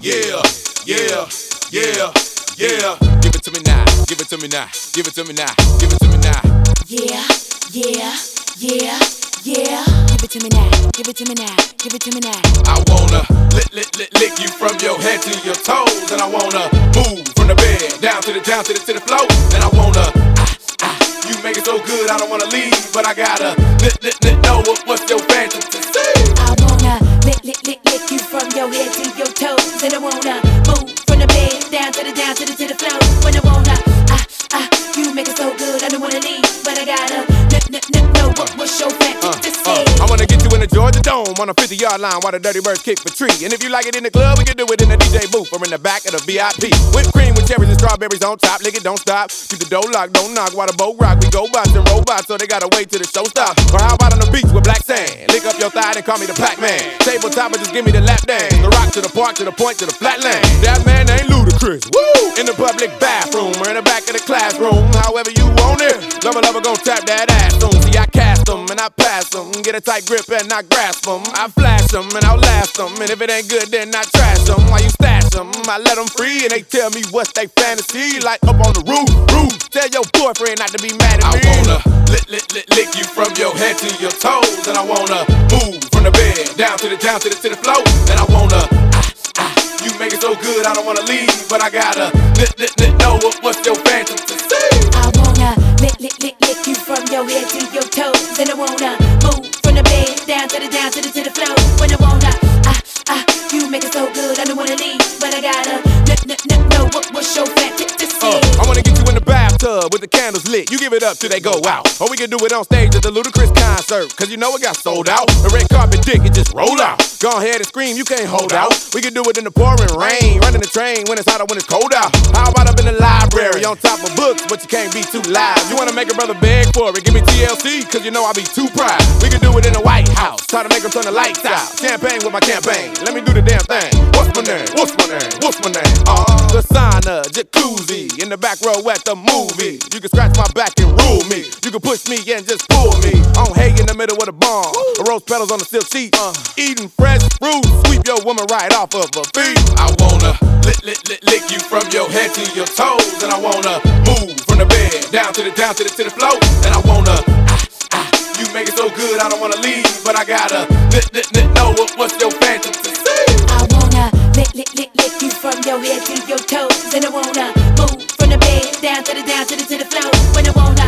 Yeah, yeah, yeah, yeah. Give it to me now, give it to me now, give it to me now, give it to me now. Yeah, yeah, yeah, yeah. Give it to me now, give it to me now, give it to me now. I wanna lick you from your head to your toes, and I wanna move from the bed down to the floor, and I wanna you make it so good I don't wanna leave, but I gotta know what's your fantasy. I wanna lick you from your head to your toes, and I wanna move from the bed down to the floor. When I wanna you make it so good I don't wanna leave, but I gotta know what's your fantasy. I wanna get you in the Georgia Dome on a 50-yard line while the Dirty Birds kick for tree. And if you like it in the club, we can do it in the DJ booth or in the back of the VIP. Whipped cream with cherries and strawberries on top. Lick it, don't stop. Keep the door locked, don't knock while the boat rock. We go bots and robots, so they gotta wait till the show stops. Or how about on the beach with black sand? Lick up your thigh and call me the Pac-Man. Tabletop, just give me the lap dance. The rock to the park, to the point, to the flatland. That man ain't ludicrous. Woo! In the public bathroom or in the back of the classroom. However you want it. Lover gon' tap that ass soon. See, I cast them and I pass them. Get a tight grip and I grasp them. I flash them and I'll last them. And if it ain't good, then I trash them. While you stash them, I let them free and they tell me what's they fantasy. Like up on the roof. Tell your boyfriend not to be mad at me. I wanna lick you from your head to your toes, and I wanna move from the bed down to the floor, and I wanna you make it so good I don't wanna leave, but I gotta know what's your fantasy. I wanna lick you from your head to your toes, and I wanna move from the bed down to the floor. When I wanna you make it so good I don't wanna leave, but I gotta know what's your fantasy. I wanna get you in the bathtub with the candles lit. You give it up till they go out. Or we can do it on stage at the Ludacris concert, cause you know it got sold out. The red carpet dick, it just roll out. Go ahead and scream, you can't hold out. We can do it in the pouring rain, running the train when it's hot or when it's cold out. How about up in the library on top of books, but you can't be too live. You wanna make a brother beg for it, give me TLC, cause you know I be too proud. We can do it in the White House, try to make them turn the lights out. Champagne with my campaign, let me do the damn thing. What's my name? What's my name? What's my name? The sauna, jacuzzi, in the back row at the movie. You can scratch my back and rule me. You can push me and just pull me. On hay in the middle of the barn, rose petals on the silk sheet. Eating fresh fruit, sweep your woman right off of her feet. I wanna lick you from your head to your toes, and I wanna move from the bed down to the floor, and I wanna you make it so good I don't wanna leave, but I gotta know what's your fantasy. I wanna lick you from your head to your toes, and I wanna move from the bed down to the floor. When I wanna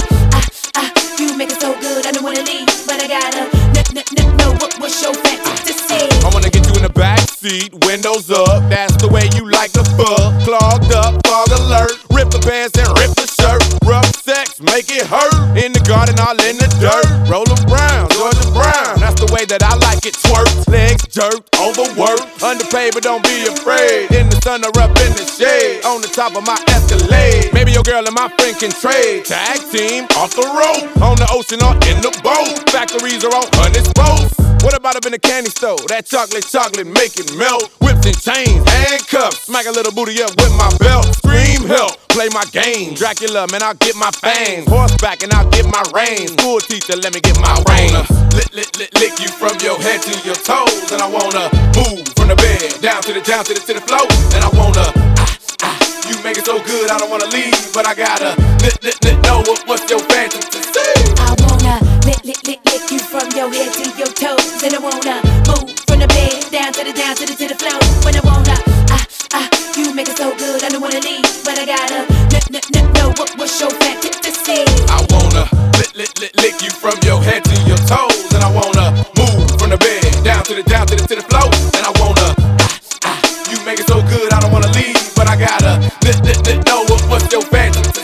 you make it so good I don't wanna leave, but I gotta know what's your fantasy. I wanna get you in the back seat, windows up, that's the way you like the fuck. Clogged up, fog alert, rip the pants and rip the shirt. Rough sex, make it hurt, in the garden all in the dirt. Roller Brown, Georgia Brown, that's the way that I like it. Twerk, legs jerked, overworked, underpaid but don't be afraid. In the sun or up in the shade, on the top of my Escalade. Maybe your girl and my friend can trade. Tag team, off the road, on the ocean or in the boat. Factories are on hundreds boats. What about up in the candy store? That chocolate make it melt. Whips and chains, handcuffs, smack a little booty up with my belt. Scream help, play my game. Dracula, man, I'll get my fangs. Horseback and I'll get my reins. School teacher, let me get my reins. Lick you from your head to your toes, and I wanna move from the bed down to the floor, and I wanna you make it so good I don't wanna leave, but I gotta know what's your fantasy. I wanna lick you from your head to your toes, and I wanna move from the bed down to the floor. When I wanna you make it so good I don't wanna leave, but I gotta know what's your fantasy. I wanna lick you from your head to your toes, and I wanna move from the bed down to the floor, and I wanna you make it so good I don't wanna leave, but I gotta know what's your fantasy.